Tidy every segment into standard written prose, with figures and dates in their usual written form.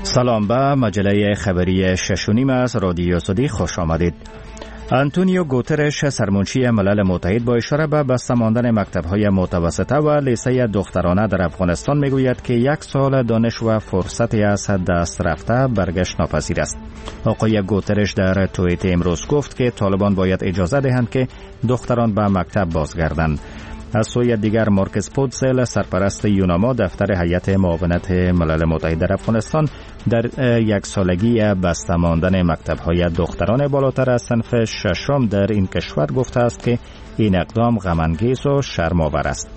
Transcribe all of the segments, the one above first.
سلام به مجله خبری 6.5 از رادیو آزادی خوش آمدید. آنتونیو گوترش سرمنشی ملل متحد با اشاره به بسته ماندن مکتب‌های متوسطه و لیسه دخترانه در افغانستان میگوید که 1 سال دانش و فرصتی از دست رفته برگشت ناپذیر است. آقای گوترش در توییت امروز گفت که طالبان باید اجازه دهند که دختران به مکتب بازگردند. از سوی دیگر مارکس پودسل سرپرست یوناما دفتر هیئت معاونت ملل متحد در افغانستان در 1 سالگی بسته ماندن مکتب‌های دختران بالاتر از صنف 6 در این کشور گفته است که این اقدام غم‌انگیز و شرم‌آور است.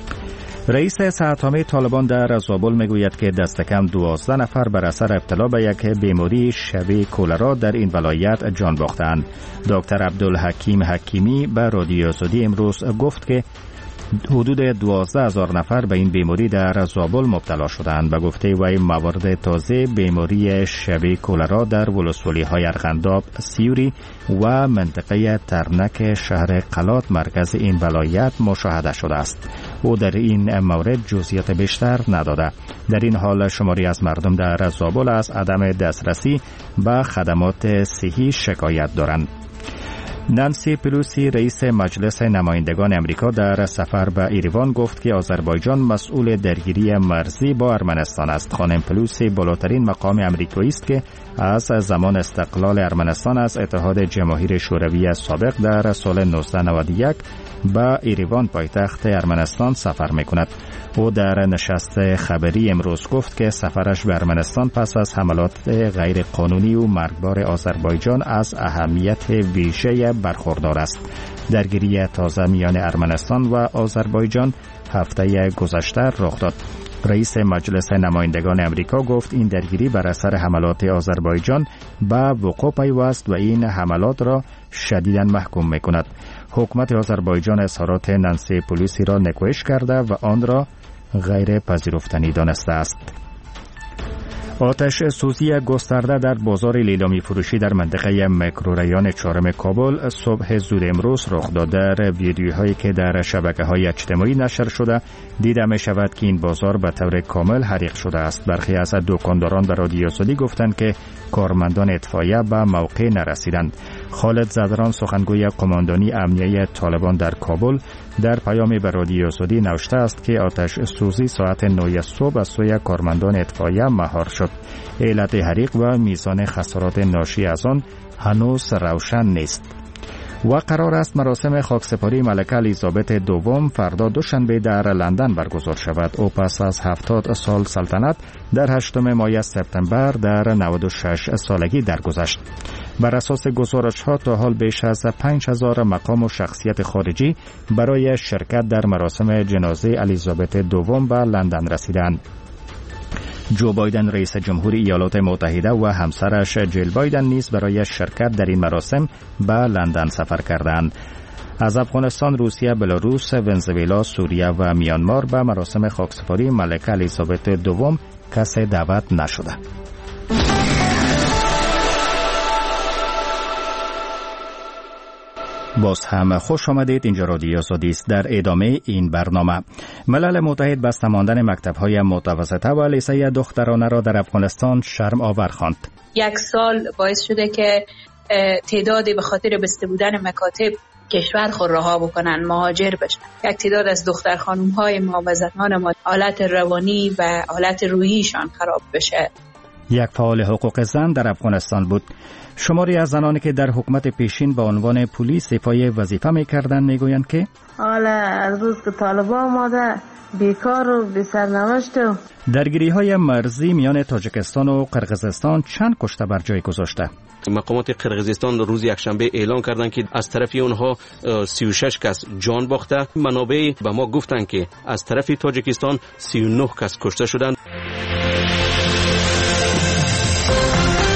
رئیس سه‌اتمی طالبان در زابل میگوید که دست کم 12 نفر بر اثر ابتلا به یک بیماری شبیه کولرا در این ولایت جان باختند. دکتر عبدالحکیم حکیمی به رادیو آزادی امروز گفت که حدود 12,000 نفر به این بیماری در زابل مبتلا شدند. به گفته وی موارد تازه بیماری شبیه کولرا در ولسوالی‌های ارغنداب، سیوری و منطقه ترنک شهر قلات مرکز این ولایت مشاهده شده است. او در این مورد جزئیات بیشتر نداده. در این حال شماری از مردم در زابل از عدم دسترسی به خدمات صحی شکایت دارند. نانسی پلوسی رئیس مجلس نمایندگان امریکا در سفر به ایروان گفت که آذربایجان مسئول درگیری مرزی با ارمنستان است. خانم پلوسی بالاترین مقام امریکایی است که از زمان استقلال ارمنستان از اتحاد جماهیر شوروی سابق در سال 1991 به ایروان پایتخت ارمنستان سفر می‌کند. او در نشست خبری امروز گفت که سفرش به ارمنستان پس از حملات غیر قانونی و مرگبار آذربایجان از اهمیت ویژه برخوردار است. درگیری تازه میان ارمنستان و آذربایجان هفته گذشته رخ داد. رئیس مجلس نمایندگان امریکا گفت این درگیری بر اثر حملات آذربایجان به وقوع پیوست و این حملات را شدیداً محکوم می‌کند. حکومت آذربایجان اظهارات نانسی پلوسی را نکوهش کرده و آن را غیر پذیرفتنی دانسته است. آتش سوزی گسترده در بازار لیلامی فروشی در منطقه میکروریان 4 کابل صبح زود امروز رخ داد. در ویدیوهایی که در شبکه‌های اجتماعی نشر شده دیده می شود که این بازار به طور کامل حریق شده است. برخی از دکانداران به رادیو آزادی گفتند که کارمندان اطفائیه به موقع نرسیدند. خالد زدران سخنگوی قماندانی امنیه طالبان در کابل در پیامی به رادیو آزادی نوشته است که آتش سوزی ساعت 9 صبح از سوی کارمندان اطفائیه مهار شد. علت حریق و میزان خسارات ناشی از آن هنوز روشن نیست. و قرار است مراسم خاکسپاری ملکه الیزابت دوم فردا دوشنبه در لندن برگزار شود. او پس از 70 سال سلطنت در 8 ماه سپتامبر در 96 سالگی درگذشت. بر اساس گزارش‌ها تا حال بیش از 5000 مقام و شخصیت خارجی برای شرکت در مراسم جنازه الیزابت دوم به لندن رسیدند. جو بایدن رئیس جمهوری ایالات متحده و همسرش جیل بایدن نیز برای شرکت در این مراسم به لندن سفر کردند. از افغانستان، روسیه، بلاروس، ونزوئلا، سوریه و میانمار به مراسم خاکسپاری ملکه الیزابت دوم کسی دعوت نشده. باز هم خوش آمدید. اینجا رادیو آزادی است. در ادامه این برنامه ملل متحد بسته ماندن مکتب‌های متوسطه و لیسه دخترانه را در افغانستان شرم آور خواند. 1 سال باعث شده که تعدادی به خاطر بسته بودن مکاتب کشور خود رها بکنن، مهاجر بشن. یک تعداد از دختر خانم‌های ما و زنان ما حالت روانی و حالت روحیشان خراب بشه. یک فعال حقوق زن در افغانستان بود. شماری از زنانی که در حکومت پیشین با عنوان پلیس ایفای وظیفه می‌کردند میگویند که حالا از روز که طالبان آمده بیکار و بی سرنوشت و درگیری‌های مرزی میان تاجیکستان و قرقیزستان چند کشته بر جای گذاشته. مقامات قرقیزستان روز یکشنبه اعلام کردند که از طرف اونها 36 کس جان باخته. منابع به ما گفتند که از طرف تاجیکستان 39 کس کشته شدند.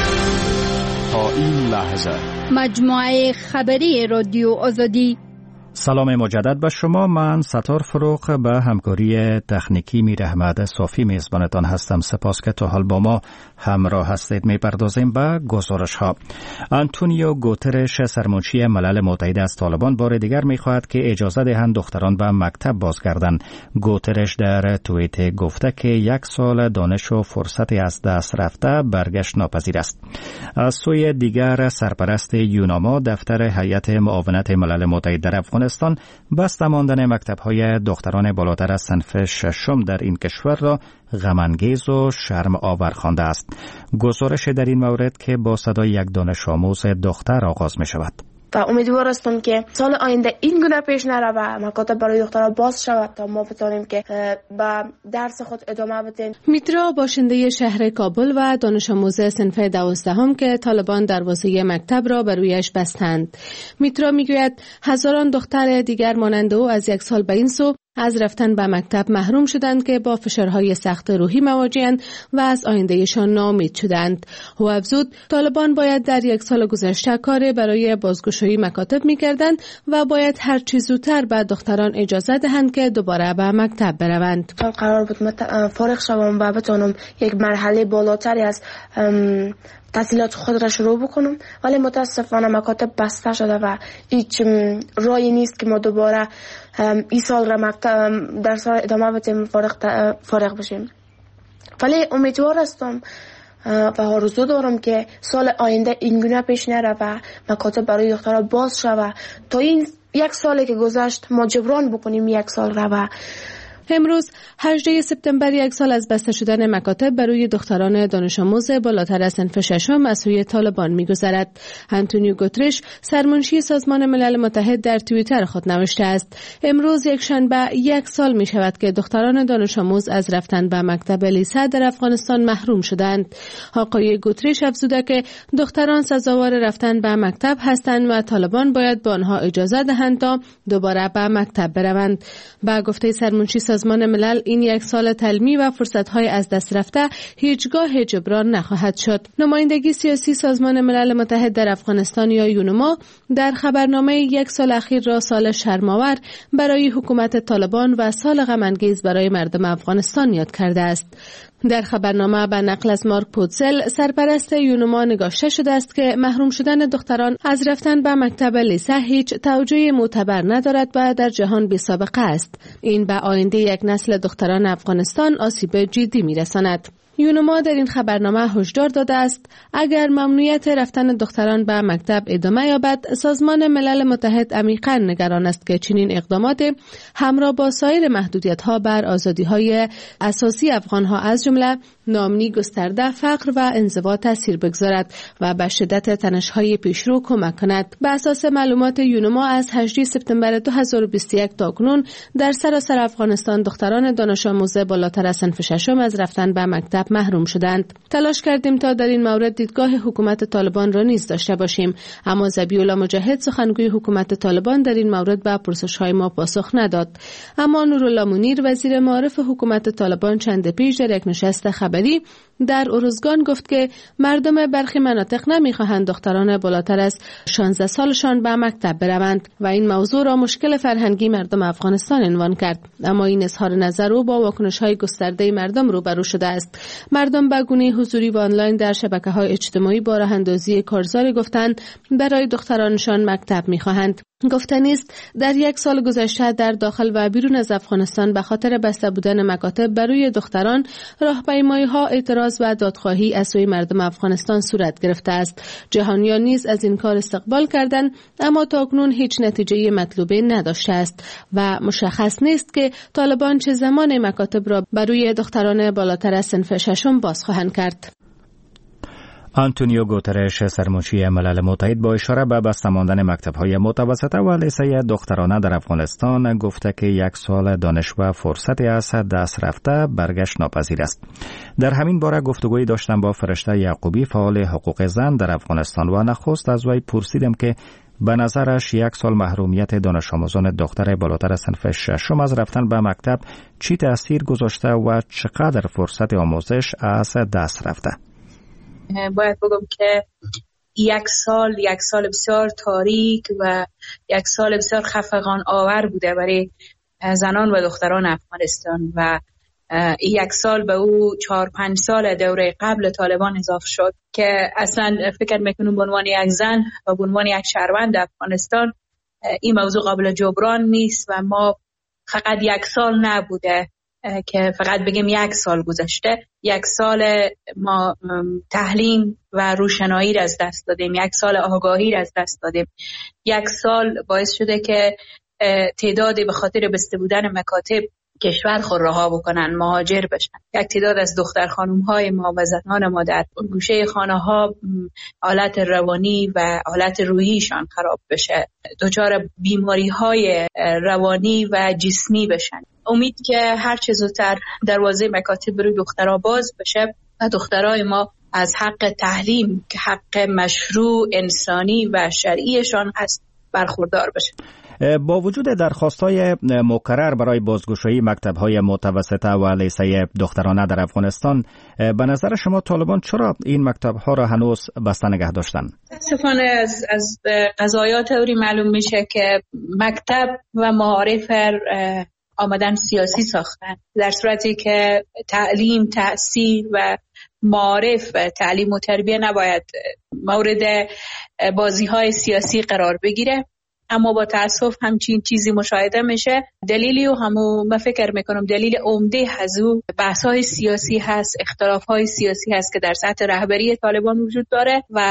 تا این لحظه مجموعه خبری رادیو آزادی سلام مجدد به شما. من ستار فروغ به همکاری تکنیکی میر احمد صافی میزبانتان هستم. سپاس که تا حال با ما همراه هستید. میپردازیم به گزارش ها. آنتونیو گوترش سرمنشی ملل متحد از طالبان بار دیگر میخواهد که اجازه دهند دختران به مکتب بازگردند. گوترش در توییت گفته که 1 سال دانش و فرصتی از دست رفته برگشت ناپذیر است. از سوی دیگر سرپرست یوناما دفتر هیئت معاونت ملل متحد در افغانستان بسته ماندن مکتب‌های دختران بالاتر از صنف 6 در این کشور را غم‌انگیز و شرم آور خوانده است. گزارش در این مورد که با صدای یک دانش آموز دختر آغاز می شود. و امیدوار هستم که سال آینده این گونه پیش نره و مکاتب برای دخترها باز شود تا ما بتوانیم که به درس خود ادامه بدیم. میترا باشنده شهر کابل و دانش آموز صنف 12 که طالبان دروازه مکتب را بر رویش بستند. میترا میگوید هزاران دختر دیگر مانند او از 1 سال به این سو از رفتن به مکتب محروم شدند که با فشارهای سخت روحی مواجهند و از آیندهشان ناامید شدند. او افزود طالبان باید در 1 سال گذشته کار برای بازگشایی مکاتب می‌کردند و باید هر چه زودتر به دختران اجازه دهند که دوباره به مکتب بروند. قرار بود فارغ شوم و بتوانم یک مرحله بالاتری از تحصیلات خود را شروع بکنم، ولی متاسفانه مکاتب بسته شده و هیچ راهی نیست که ما دوباره این سال را در سال ادامه بدیم فارغ بشیم. ولی امیدوار هستم و آرزو دارم که سال آینده این گونه پیش نره و مکاتب برای دخترها باز شود تا این 1 سالی که گذشت ما جبران بکنیم 1 سال را. و امروز 18 سپتامبر 1 سال از بسته شدن مکاتب برای دختران دانش آموز بالاتر از صنف 6 از سوی طالبان می‌گذرد. آنتونیو گوترش سرمنشی سازمان ملل متحد در توییتر خود نوشته است: امروز یکشنبه 1 سال می شود که دختران دانش آموز از رفتن به مکتب لیسه در افغانستان محروم شدند. آقای گوترش افزوده که دختران سزاوار رفتن به مکتب هستند و طالبان باید به آنها اجازه دهند تا دوباره به مکتب بروند. با گفته سرمنشی سازمان ملل این 1 سال تعلیمی و فرصت‌های از دست رفته هیچگاه جبران نخواهد شد. نمایندگی سیاسی سازمان ملل متحد در افغانستان یا یونما در خبرنامه 1 سال اخیر را سال شرم‌آور برای حکومت طالبان و سال غم‌انگیز برای مردم افغانستان یاد کرده است. در خبرنامه به نقل از مارک پوتزل سرپرست یونما نگاشته شده است که محروم شدن دختران از رفتن به مکتب لیسه هیچ توجیه معتبر ندارد و در جهان بی‌سابقه است. این به آینده یک نسل دختران افغانستان آسیب جدی می‌رساند. یونما در این خبرنامه هشدار داده است اگر ممنوعیت رفتن دختران به مکتب ادامه یابد، سازمان ملل متحد عمیقاً نگران است که چنین اقدامات همراه با سایر محدودیت‌ها بر آزادی‌های اساسی افغان‌ها از جمله ناامنی گسترده، فقر و انزوا تاثیر بگذارد و به شدت تنش‌های پیشرو کمک کند. به اساس معلومات یونما از 18 سپتامبر 2021 تا کنون در سراسر افغانستان دختران دانش آموز بالاتر از صنف 6 از رفتن به مکتب محروم شدند. تلاش کردیم تا در این مورد دیدگاه حکومت طالبان را نیز داشته باشیم، اما ذبیح‌الله مجاهد سخنگوی حکومت طالبان در این مورد به پرسش‌های ما پاسخ نداد. اما نورالله منیر وزیر معارف حکومت طالبان چند پیش در یک نشست خبری در ارزگان گفت که مردم برخی مناطق نمی‌خواهند دختران بالاتر از 16 سالشان به مکتب بروند و این موضوع را مشکل فرهنگی مردم افغانستان عنوان کرد. اما این اظهار نظر او با واکنش‌های گسترده مردم روبرو شده است. مردم به گونه حضوری و آنلاین در شبکه‌های اجتماعی با راه‌اندازی کارزاری گفتند برای دخترانشان مکتب می‌خواهند. گفتنی است در 1 سال گذشته در داخل و بیرون از افغانستان به خاطر بسته بودن مکاتب برای دختران راهپیمایی‌ها، اعتراض و دادخواهی از سوی مردم افغانستان صورت گرفته است. جهانیان نیز از این کار استقبال کردند، اما تاکنون هیچ نتیجه مطلوبه نداشته است و مشخص نیست که طالبان چه زمان مکاتب را برای دختران بالاتر از صنف 6 باز خواهند کرد. آنتونیو گوترش سرمنشی ملل متحد با اشاره به بسته ماندن مکتب‌های متوسطه و لیسه دخترانه در افغانستان گفته که 1 سال دانش و فرصتی از دست رفته برگشت ناپذیر است. در همین باره گفتگویی داشتم با فرشته یعقوبی فعال حقوق زن در افغانستان و نخست از وی پرسیدم که به نظرش 1 سال محرومیت دانش آموزان دختر بالاتر از صنف 6 از رفتن به مکتب چی تأثیر گذاشته و چقدر فرصت آموزش از دست رفته؟ باید بگم که یک سال بسیار تاریک و یک سال بسیار خفقان آور بوده برای زنان و دختران افغانستان و یک سال به او 4-5 سال دوره قبل طالبان اضافه شد که اصلا فکر میکنم به عنوان یک زن و به عنوان یک شهروند افغانستان این موضوع قابل جبران نیست و ما فقط یک سال نبوده که فقط بگیم یک سال گذشته، یک سال ما تحلیم و روشنایی را از دست دادیم، یک سال آگاهی را از دست دادیم، یک سال باعث شده که تعدادی به خاطر بسته بودن مکاتب کشور خود رها بکنن، مهاجر بشن. یک تعداد از دختر خانوم های ما و زنان ما در گوشه خانه ها حالت روانی و حالت روحیشان خراب بشه، دچار بیماری های روانی و جسمی بشن. امید که هر چه زودتر دروازه مکاتب برای دخترها باز بشه و دخترای ما از حق تعلیم که حق مشروع انسانی و شرعیشان هست برخوردار بشه. با وجود درخواست‌های مکرر برای بازگشایی مکتب‌های متوسطه و لیسه دخترانه در افغانستان، به نظر شما طالبان چرا این مکتب‌ها را هنوز بسته نگه داشتن؟ متاسفانه از قضایات اوری معلوم میشه که مکتب و معارف آمدن سیاسی ساختن، در صورتی که تعلیم، تحصیل و معارف و تعلیم و تربیه نباید مورد بازی‌های سیاسی قرار بگیره. اما با تاسف همچین چیزی مشاهده میشه. دلیلی و همون من فکر میکنم دلیل عمده هزو بحث‌های سیاسی هست، اختلاف‌های سیاسی هست که در سطح رهبری طالبان وجود داره و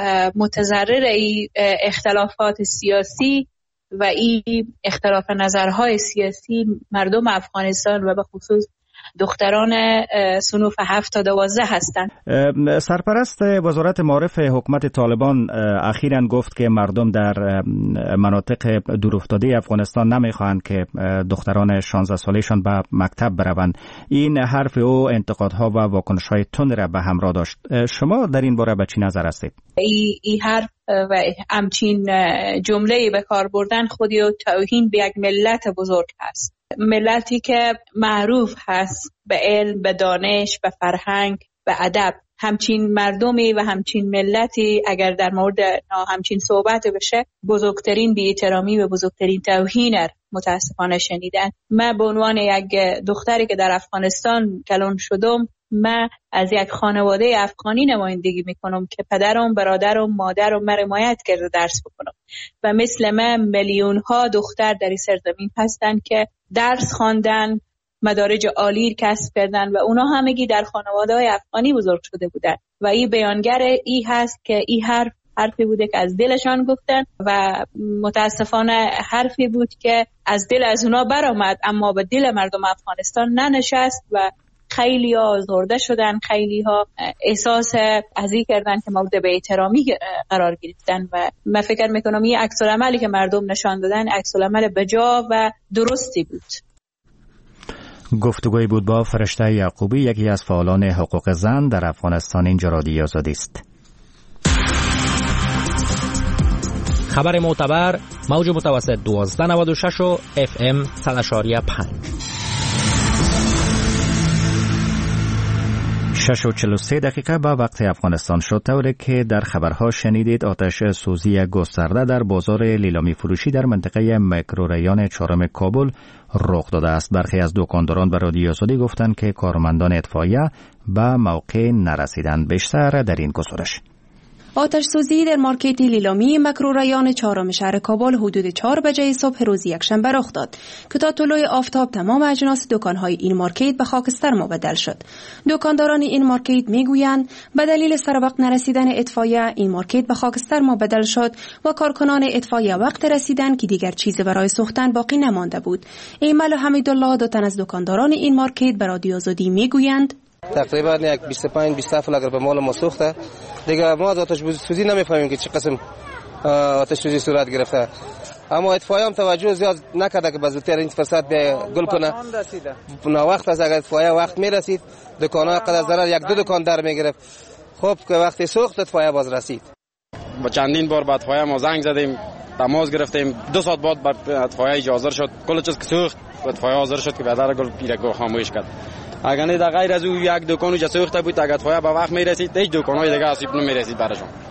متضرر این اختلافات سیاسی و این اختلاف نظرهای سیاسی مردم افغانستان و به خصوص دختران صنوف 7 تا 12 هستند. سرپرست وزارت معارف حکومت طالبان اخیراً گفت که مردم در مناطق دورافتاده افغانستان نمیخواهند که دختران 16 سالشان به مکتب بروند. این حرف او انتقادها و واکنش‌های تند را به همراه داشت. شما در این باره به چی نظر هستید؟ این حرف و همچین جمله به کار بردن خودی توهین به یک ملت بزرگ هست. ملتی که معروف هست به علم، به دانش، به فرهنگ، به ادب. همچین مردمی و همچین ملتی اگر در مورد همچین صحبت بشه بزرگترین بی‌احترامی و بزرگترین توهین متاسفانه شنیدن. من به عنوان یک دختری که در افغانستان کلان شدم، من از یک خانواده افغانی نمایندگی میکنم که پدرم، برادرم، مادرم مرا حمایت کرده درس بکنم و مثل من میلیون ها دختر در این سرزمین هستند که درس خواندن، مدارج عالی کسب کردن و اونا همگی در خانواده‌های افغانی بزرگ شده بودن و این بیانگر ای هست که این حرفی بوده که از دلشان گفتن و متاسفانه حرفی بود که از دل از اونا برآمد اما به دل مردم افغانستان ننشست و خیلی ها آزرده شدن، خیلی ها احساس عزیز کردن که مورد بی‌احترامی قرار گرفتن و من فکر میکنم این عکس العملی که مردم نشان دادن عکس العمل بجا و درستی بود. گفتگوی بود با فرشته یعقوبی، یکی از فعالان حقوق زن در افغانستان. اینجا رادیو آزادی است. خبر معتبر، موج متوسط 1296 و FM 100.5. 6:43 دقیقه با وقت افغانستان شد، طوری که در خبرها شنیدید آتش سوزی گسترده در بازار لیلامی فروشی در منطقه میکروریان 4 کابل رخ داده است. برخی از دکانداران به رادیو آزادی گفتند که کارمندان اطفائیه به موقع نرسیدند. بیشتر در این گزارش. آتش سوزی در مارکت لیلامی مکروریان 4 شهر کابل حدود 4 بجه صبح روز یکشنبه رخ داد که تا طلوع آفتاب تمام اجناس دکان‌های این مارکت به خاکستر مبدل شد. دکانداران این مارکت میگویند به دلیل سر وقت نرسیدن اطفائیه این مارکت به خاکستر مبدل شد و کارکنان اطفائیه وقت رسیدن که دیگر چیزی برای سوختن باقی نمانده بود. ایمل و حمیدالله، دو تن از دکانداران این مارکت به رادیو آزادی میگویند تقریبا یک 25-27 لگر مال ما سوخته. دیگه ما از آتش سوزی نمیفهمیم که چه قسم آتش سوزی صورت گرفته، اما اطفائیه هم توجه زیاد نکرده که بزرگتر این فرصت به گل کنه. وقت از اگر اطفائیه وقت میرسید دکان‌ها قدر ضرر یک دو دکان در میگرفت. خب که وقتی سوخت اطفائیه باز رسید. با چندین بار به اطفائیه ما زنگ زدیم، تماس گرفتیم، 2 ساعت بعد به اطفائیه اجازه شد. کل چیز که سوخت اطفائیه حاضر شد که بدر گل پیرگو خاموش کرد. اگر نه در غیر از او یک دکانو جا سوخته بود، اگر اطفائیه به وقت میرسید هیچ دکان‌های دیگه آسیب نمیرسید براشون.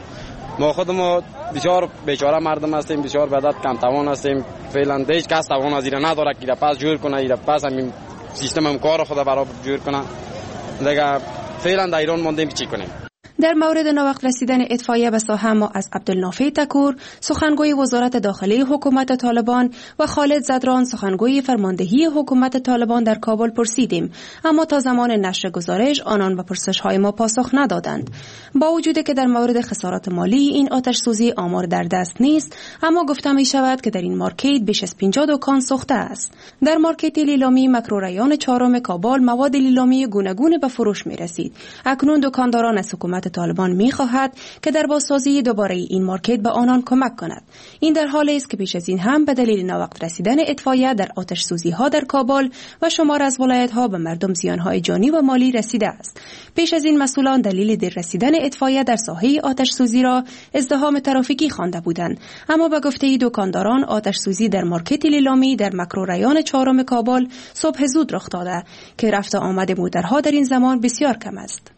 ما خودمون بسیار بیچاره مردم هستیم، بسیار به عدد کم توان هستیم. فعلا هیچ کس توان از این نداره که پس جور کنه، این پس همین سیستم هم کار خود برای جور کنه. دیگه فعلا در ایران ماندیم چی کنیم. در مورد ناوقت رسیدن اطفائیه به ساحه ما از عبدالنافع تکور، سخنگوی وزارت داخلی حکومت طالبان و خالد زدران، سخنگوی فرماندهی حکومت طالبان در کابل پرسیدیم، اما تا زمان نشر گزارش آنان به پرسش‌های ما پاسخ ندادند. با وجودی که در مورد خسارات مالی این آتش سوزی آمار در دست نیست، اما گفته می شود که در این مارکت بیش از 50 دکان سوخته است. در مارکت لیلامی مکروریان 4 کابل مواد لیلامی گوناگون به فروش می رسید. اکنون دکانداران از حکومت طالبان می‌خواهد که در بازسازی دوباره این مارکت به آنان کمک کند. این در حالی است که پیش از این هم به دلیل ناوقت رسیدن اطفائیه در آتش سوزی‌ها در کابل و شمار از ولایت‌ها به مردم زیان‌های جانی و مالی رسیده است. پیش از این مسئولان دلیل دیر رسیدن اطفائیه در ساحه آتش سوزی را ازدحام ترافیکی خوانده بودند، اما به گفته دکانداران آتش سوزی در مارکت لیلامی در مکروریان 4 کابل صبح زود رخ داده که رفت آمد موترها در این زمان بسیار کم است.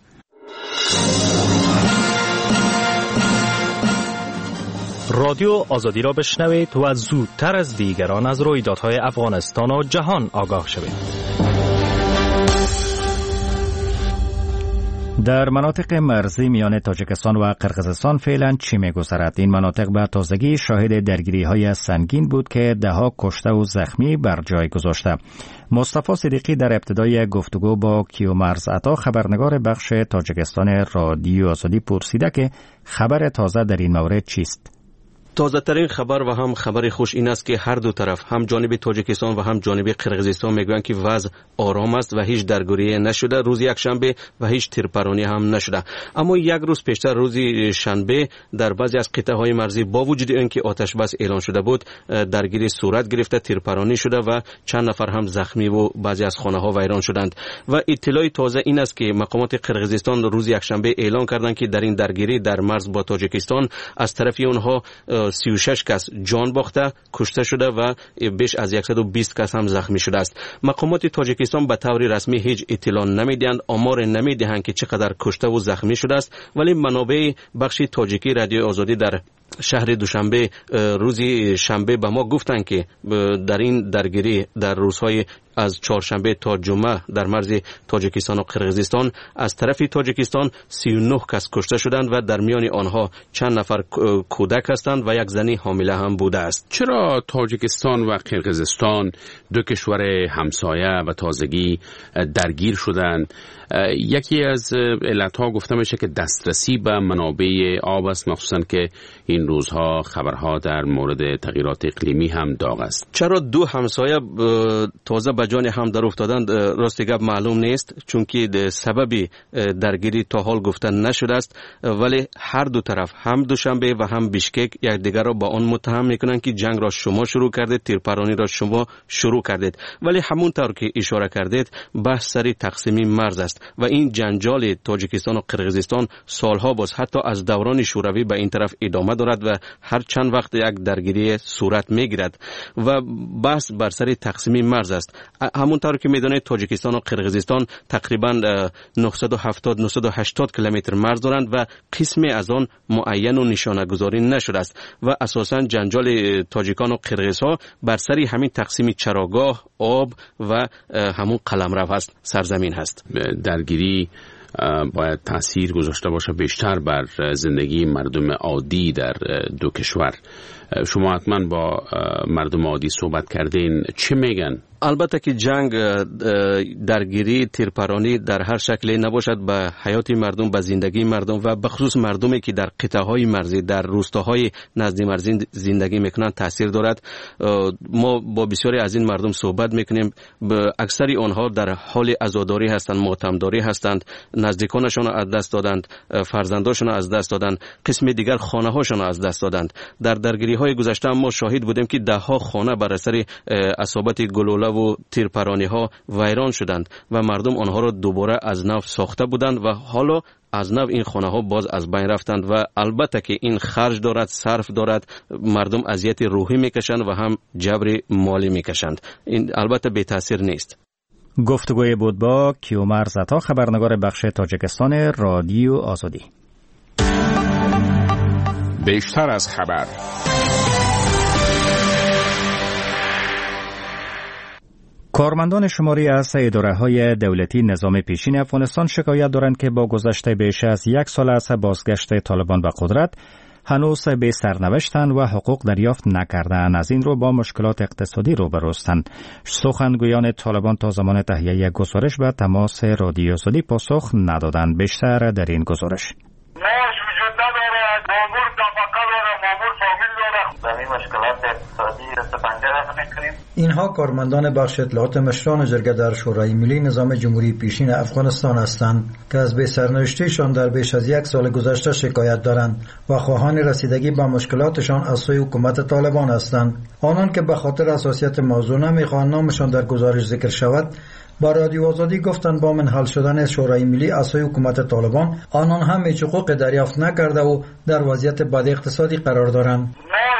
رادیو آزادی را بشنوید و زودتر از دیگران از رویدادهای افغانستان و جهان آگاه شوید. در مناطق مرزی میان تاجیکستان و قرقیزستان فعلا چی می‌گذرد؟ این مناطق به تازگی شاهد درگیری‌های سنگین بود که ده‌ها کشته و زخمی بر جای گذاشته. مصطفی صدیقی در ابتدای گفتگو با کیومرز عطا خبرنگار بخش تاجیکستان رادیو آزادی پرسیده که خبر تازه در این مورد چیست؟ تازه ترین خبر و هم خبر خوش این است که هر دو طرف، هم جانب تاجیکستان و هم جانب قرقیزستان، میگویند که وضع آرام است و هیچ درگیری نشده. روز یکشنبه و هیچ تیرپرانی هم نشده. اما یک روز پیشتر روز شنبه در بعضی از قطعه‌های مرزی با وجود اینکه آتش بس اعلان شده بود، درگیری صورت گرفته، تیرپرانی شده و چند نفر هم زخمی و بعضی از خانه‌ها ویران شدند. و اطلاع تازه این است که مقامات قرقیزستان روز یکشنبه اعلان کردند که در این درگیری در مرز با تاجیکستان از طرف اونها 36 کس جان باخته، کشته شده و بیش از 120 کس هم زخمی شده است. مقامات تاجیکستان به طور رسمی هیچ اطلاع نمیدهند، آمار نمیدهند که چقدر کشته و زخمی شده است، ولی منابع بخش تاجیکی رادیو آزادی در شهر دوشنبه روز شنبه به ما گفتند که در این درگیری در روزهای از چهارشنبه تا جمعه در مرز تاجیکستان و قرقیزستان از طرف تاجیکستان 39 کس کشته شدند و در میان آنها چند نفر کودک هستند و یک زنی حامله هم بوده است. چرا تاجیکستان و قرقیزستان دو کشور همسایه و تازگی درگیر شدند؟ یکی از علتها گفته میشه که دسترسی به منابع آب است، مخصوصا که این روزها خبرها در مورد تغییرات اقلیمی هم داغ است. چرا دو همسایه تازه به جان هم در افتادند راستی گپ معلوم نیست، چون که سبب درگیری تا حال گفته نشده است، ولی هر دو طرف، هم دوشنبه و هم بیشکک، یکدیگر را با آن متهم میکنند که جنگ را شما شروع کردید، تیرپرانی را شما شروع کردید. ولی همونطور که اشاره کردید بحث سر تقسیم مرز است و این جنجال تاجیکستان و قرقیزستان سالها باز حتی از دوران شوروی به این طرف ادامه دارد و هر چند وقت یک درگیری صورت میگیرد و بحث بر سر تقسیم مرز است. همونطور که میدانید تاجیکستان و قرقیزستان تقریبا 970-980 کیلومتر مرز دارند و قسمی از آن معین و نشانه گذاری نشده است و اساساً جنجال تاجیکان و قرقیزها بر سر همین تقسیم چراگاه، آب و همون قلمرو هست، سرزمین هست. درگیری باید تأثیر گذاشته باشه بیشتر بر زندگی مردم عادی در دو کشور. شما حتما با مردم عادی صحبت کردین، چه میگن؟ البته که جنگ، درگیری، تیرپرانی در هر شکلی نباشد به حیات مردم، به زندگی مردم و به خصوص مردمی که در قطعه‌های مرزی، در روستاهای نزدیک مرزی زندگی میکنند تاثیر دارد. ما با بسیاری از این مردم صحبت میکنیم، اکثری آنها در حال عزاداری هستند، ماتمداری هستند، نزدیکانشان از دست دادند، فرزندانشان از دست دادند، قسم دیگر خانه‌هاشان از دست دادند. در درگیری‌های گذشته ما شاهد بودیم که ده‌ها خانه بر اثر اصابت گلوله و تیرپرانی ها ویران شدند و مردم آنها را دوباره از نو ساخته بودند و حالا از نو این خانه ها باز از بین رفتند و البته که این خرج دارد، صرف دارد، مردم اذیت روحی میکشند و هم جبر مالی میکشند. این البته بی تاثیر نیست. گفتگوی بود با کیومرز عطا خبرنگار بخش تاجیکستان رادیو آزادی. بیشتر از خبر. کارمندان شماری از اداره‌های دولتی نظام پیشین افغانستان شکایت دارند که با گذشت بیش از یک سال از بازگشت طالبان به قدرت هنوز به سرنوشتند و حقوق دریافت نکردند. از این رو با مشکلات اقتصادی روبروستند. سخنگویان طالبان تا زمان تهیه گزارش به تماس رادیو آزادی پاسخ ندادند. بیشتر در این گزارش. اینها کارمندان بخش اطلاعات مشران جرگه در شورای ملی نظام جمهوری پیشین افغانستان هستند که از به سرنوشتیشان در بیش از یک سال گذشته شکایت دارند و خواهان رسیدگی به مشکلاتشان از سوی حکومت طالبان هستند. آنان که به خاطر حساسیت موضوع نمیخواهند نامشان در گزارش ذکر شود با رادیو آزادی گفتند با منحل شدن شورای ملی از سوی حکومت طالبان آنان هم هیچ حقوق دریافت نکرده و در وضعیت بد اقتصادی قرار دارند.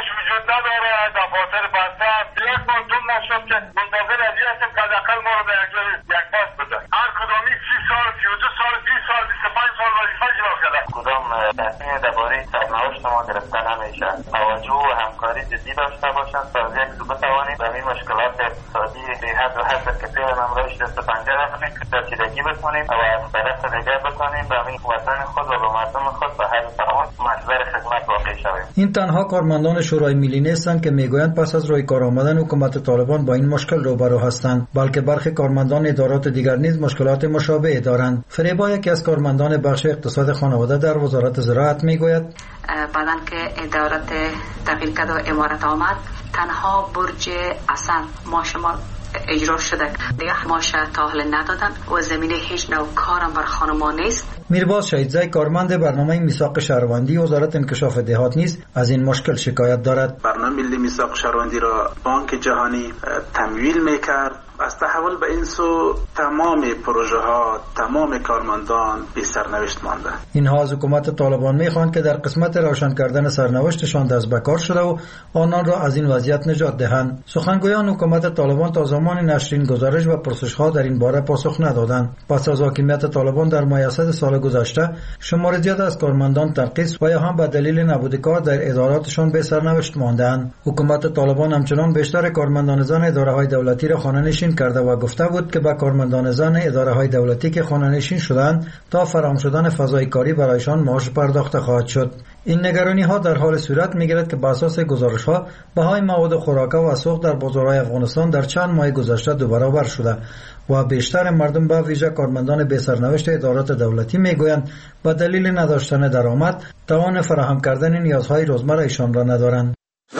ما گرفته نمیشه. توجه و همکاری جدی داشته باشند تا از یک سو بتوانیم به این مشکلات اقتصادی حد و حد که فعلا هم رشد دست پنجه رفتیم رسیدگی بکنیم و از طرف دیگر بکنیم به این وطن خود و به مردم خود به هر توان محضر خدمت واقع شویم. این تنها کارمندان شورای ملی نیستند که میگویند پس از روی کار آمدن حکومت طالبان با این مشکل روبرو هستند، بلکه برخی کارمندان ادارات دیگر نیز مشکلات مشابه دارند. فریبا یکی از کارمندان بخش اقتصاد خانواده در وزارت زراعت میگوید بعدن که ادارت تغییر کرد و امارت آمد تنها برج اصل ما شما اجرا شده دیگه ماش تاهل ندادن و زمینه هیچ نوع کارم بر خانما نیست. میرباز شهیدزی کارمند برنامه میثاق شهروندی وزارت انکشاف دهات نیز از این مشکل شکایت دارد. برنامه ملی میثاق شهروندی را بانک جهانی تمویل میکرد. از تحول به این سو تمام پروژه ها تمام کارمندان بی سرنوشت مانده. اینها از حکومت طالبان میخواهند که در قسمت روشن کردن سرنوشتشان دست به کار شده و آنان را از این وضعیت نجات دهند. سخنگویان حکومت طالبان تا زمان نشر این گزارش و پرسش‌ها در این باره پاسخ ندادند. پس از حاکمیت طالبان در ماه اسد سال گذشته شمار زیاد از کارمندان ترخیص و یا هم به دلیل نبود کار در اداراتشان به سرنوشت مانده‌اند. حکومت طالبان همچنان بیشتر کارمندان زن اداره‌های دولتی را خانه‌نشین کرده و گفته بود که به کارمندان زن اداره‌های دولتی که خانه‌نشین شدند تا فراهم شدن فضای کاری برایشان معاش پرداخته خواهد شد. این نگرانی‌ها در حال صورت می‌گیرد که بر اساس گزارش‌ها بهای مواد خوراک و سوق در بازارهای افغانستان در چند ماه گذشته دو برابر شده و بیشتر مردم به ویژه کارمندان به سرنوشت ادارات دولتی میگویند به دلیل نداشتن درآمد توان فراهم کردن نیازهای روزمره ایشان را ندارند.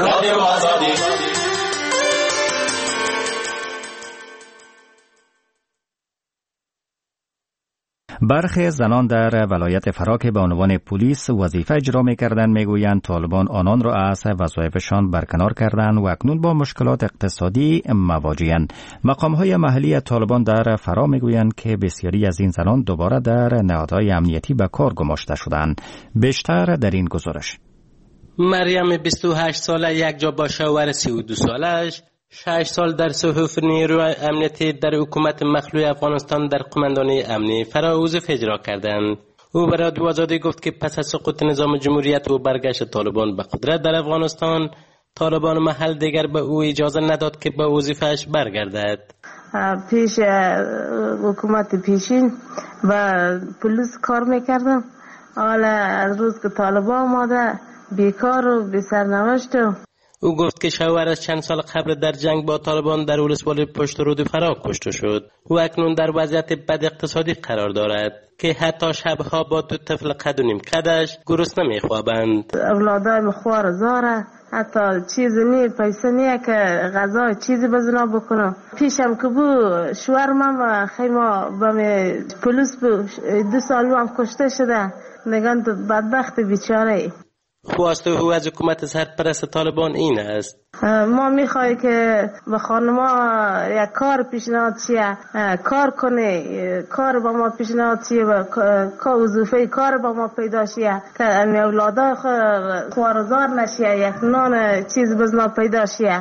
برخی زنان در ولایت فرا که به عنوان پلیس وظیفه اجرا می‌کردند میگویند طالبان آنان را از وظایفشان برکنار کردند و اکنون با مشکلات اقتصادی مواجه‌اند. مقام‌های محلی طالبان در فرا میگویند که بسیاری از این زنان دوباره در نهادهای امنیتی به کار گماشته شدند. بیشتر در این گزارش. مریم 28 ساله یک جا با شوهر 32 سالش 6 سال در صحف نیروی امنیتی در حکومت مخلوع افغانستان در قماندانی امنی فرا وظیفه اجرا کردند. او برای رادیو آزادی گفت که پس از سقوط نظام جمهوریت و برگشت طالبان به قدرت در افغانستان طالبان محل دیگر به او اجازه نداد که به وظیفه‌اش برگردد. پیش حکومت پیشین و پلیس کار میکردم، حالا از روز که طالبان آمده بیکار و بی سرنوشت. او گفت که شوهرش چند سال قبل در جنگ با طالبان در ولسوالی پشت رود فرا کشته شد. او اکنون در وضعیت بد اقتصادی قرار دارد که حتی شبها با 2 طفل قد و نیم قدش گرسنه میخوابند. اولادای مخوار زاره، حتی چیزی نی پیسه نیه که غذا چیزی بزنا بکنم. پیشم که بو شوهرم و خیما بمی پلیس بو 2 سال هم کشته شده. نگن تو بدبخت بیچاره. خواست او از حکومت سرپرست طالبان این است: ما میخوایی که به خانما یک کار پیشنهاد چیه، کار کنه، کار با ما پیشنهاد چیه و وظیفه کار با ما پیدا شیه که امی اولادا خوارزار نشیه، یک نان چیز بزنا پیدا شیه.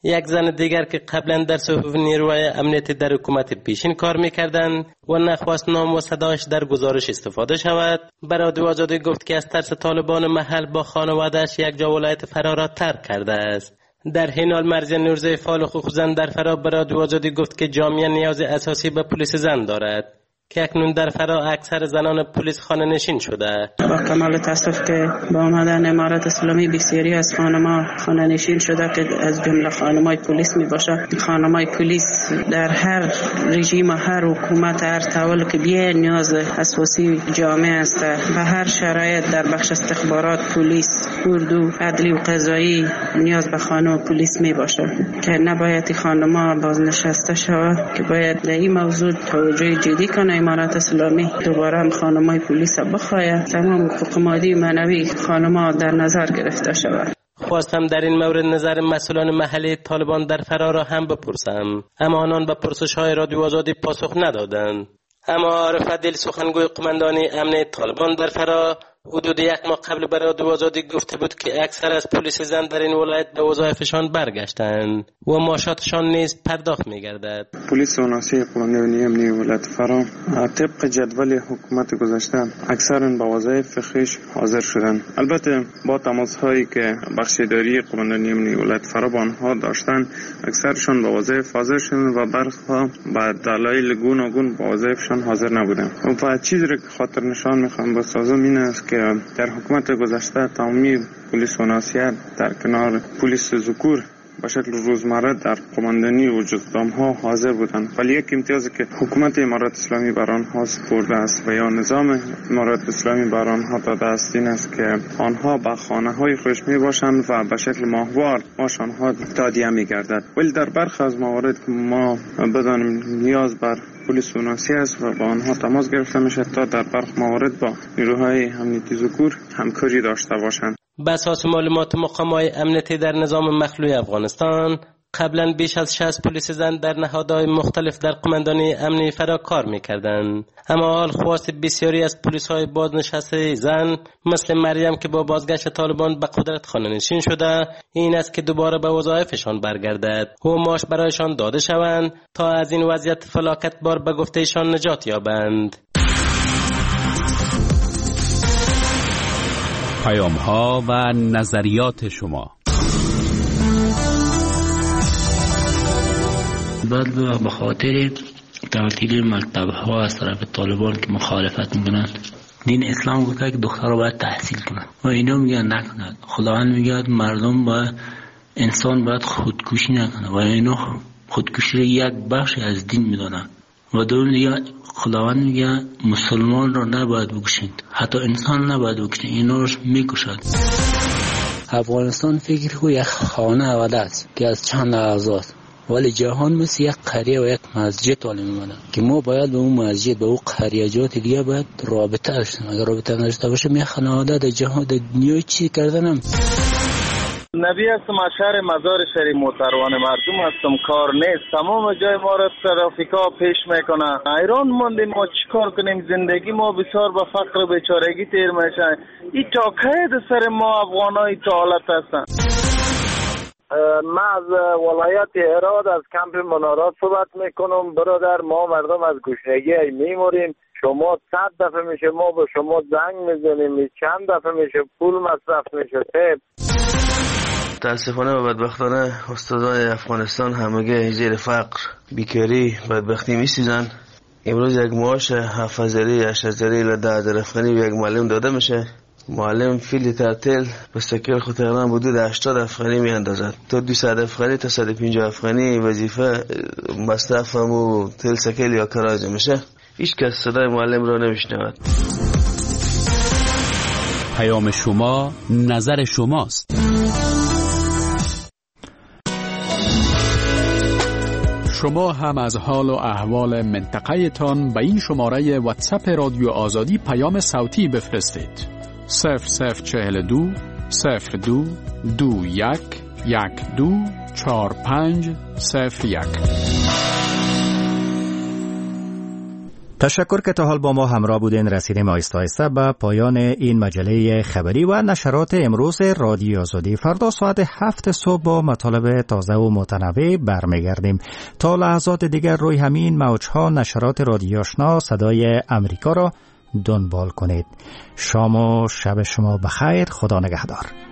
یک زن دیگر که قبلا در صحف نیروهای امنیتی در حکومت پیشین کار میکردند و نخواست نام و صداش در گزارش استفاده شود، به رادیو آزادی گفت که از ترس طالبان محل با خانواده‌اش یک جا ولایت فرا را ترک کرده است. در حین حال مرزی نورزه فعال حقوق زن در فرا به رادیو آزادی گفت که جامعه نیاز اساسی به پلیس زن دارد که اکنون در فرا اکثر زنان پلیس خانه نشین شده. با کمال تاسف که با آمدن امارت اسلامی بسیاری از خانم‌ها خانه نشین شده که از جمله خانم‌های پلیس می باشه. خانم‌های پلیس در هر رژیم و هر حکومت هر طول که بیه نیاز اساسی جامعه است. به هر شرایط در بخش استخبارات پلیس، اردو، عدلی و قضایی نیاز به خانم پلیس می باشه که نباید خانم‌ها بازنشسته شود که باید در این موضوع توجه جدی کنه. امارت اسلامی دوباره خانم‌های پلیس بخواهد تمام حقوق مادی و معنوی خانم‌ها در نظر گرفته شود. خواستم در این مورد نظر مسئولان محلی طالبان در فرا را هم بپرسم، اما آنان به پرسش‌های رادیو آزادی پاسخ ندادند. اما عارف عدل سخنگوی قماندانی امن طالبان در فرا حدود یک ماه قبل به رادیو آزادی گفته بود که اکثر از پلیس زن در این ولایت به وظایفشان برگشتند و معاشاتشان نیز پرداخت می‌گردد. پلیس وناسی قماندانی امنی ولایت فرا طبق جدول حکومت گذشته اکثرا به وظایف خویش حاضر شدند. البته با تماس‌هایی که بخشیداری قماندانی امنی ولایت فرا با آنها داشتند اکثرشان به وظایف حاضر شدند و برخی به دلایل گوناگون به وظایفشان حاضر نبودند. و چیزی که خاطر نشان می‌خوام بسازم این است که در حکومت گذشته تمامی پلیس وناسیت در کنار پلیس ذکور به شکل روزمره در قماندانی و جزدام‌ها حاضر بودند، ولی یک امتیازی که حکومت امارت اسلامی بر آنها سپرده است و یا نظام امارت اسلامی بر آنها داده است این است که آنها به خانه‌های خودش میباشند و به شکل ماهوار معاش آنها تادیه می‌گردد. ولی در برخی از موارد که ما بدانیم نیاز بر پلیس وناسی است و با آنها تماس گرفته میشه تا در برخی موارد با نیروهای امنیتی ذکور همکاری داشته باشند. به اساس معلومات مقام‌های امنیتی در نظام مخلوع افغانستان قبلا بیش از 60 پلیس زن در نهادهای مختلف در قماندانی امنی فرا کار می‌کردند، اما حال خواست بسیاری از پلیس‌های بازنشسته زن مثل مریم که با بازگشت طالبان به قدرت خانه‌نشین شده این است که دوباره به وظایفشان برگردد و معاش برایشان داده شوند تا از این وضعیت فلاکتبار به گفتهشان نجات یابند. پیام‌ها و نظریات شما. بعد به خاطر تعطیل مکتب‌ها از طرف طالبان که مخالفت می‌کنند، دین اسلام گفته که دخترها باید تحصیل کنند و اینا میگن نکنند. خداوند میگه مردم باید انسان باید خودکشی نکنه و اینا خودکشی را یک بخش از دین میدونن و دوم دیگه خداوند میگه مسلمان را نباید بکشید، حتی انسان نباید بکشید، اینا رو میکشد. افغانستان فکر کو یک خانه آواده است که از چند اعضا، ولی جهان مثل یک قریه و یک مسجد حالی میمونه که ما باید به اون مسجد به اون قریه‌جات دیگه باید رابطه داشتیم. اگر رابطه نداشته باشیم یک خانواده در جهان در دنیا چی کردنم. نبی هستم از شهر مزار شهری موتروان مردم هستم، کار نیست، تمام جای ما را ترافیکا پیش میکنه. ایران موندیم ما چیکار کنیم؟ زندگی ما بسیار به فقر و بیچارگی تیر میشه. این تاکید سر ما افغانای تا حالت هستن. من از ولایت هرات از کمپ منارات صحبت میکنم. برادر ما مردم از گشنگی میموریم. شما 100 دفعه میشه ما به شما زنگ میزنیم، چند دفعه میشه پول مصرف میشه. متاسفانه و بدبختانه استادان افغانستان همگی زیر فقر، بیکاری، بدبختی میسوزن. امروز یک معاش 7000 8000 الی 10000 افغانی به یک معلم داده میشه. معلم فی لیتر تیل به سکل خود تقریبا حدود 80 افغانی میاندازد تا 200 افغانی تا 150 افغانی وظیفه مصرف و تیل سکل یا کراج میشه. هیچ کس صدای معلم را نمیشنود. پیام شما نظر شماست. شما هم از حال و احوال منطقه تان به این شماره واتساپ رادیو آزادی پیام صوتی بفرستید. 0042 02 21 12 45 01. تشکر که تا حال با ما همراه بودین. رسیدیم آهسته آهسته به پایان این مجله خبری و نشرات امروز رادیو آزادی. فردا ساعت 7 صبح با مطالب تازه و متنوع برمیگردیم. تا لحظات دیگر روی همین موجها نشرات رادیو آشنا صدای امریکا را دنبال کنید. شام و شب شما بخیر. خدا نگهدار.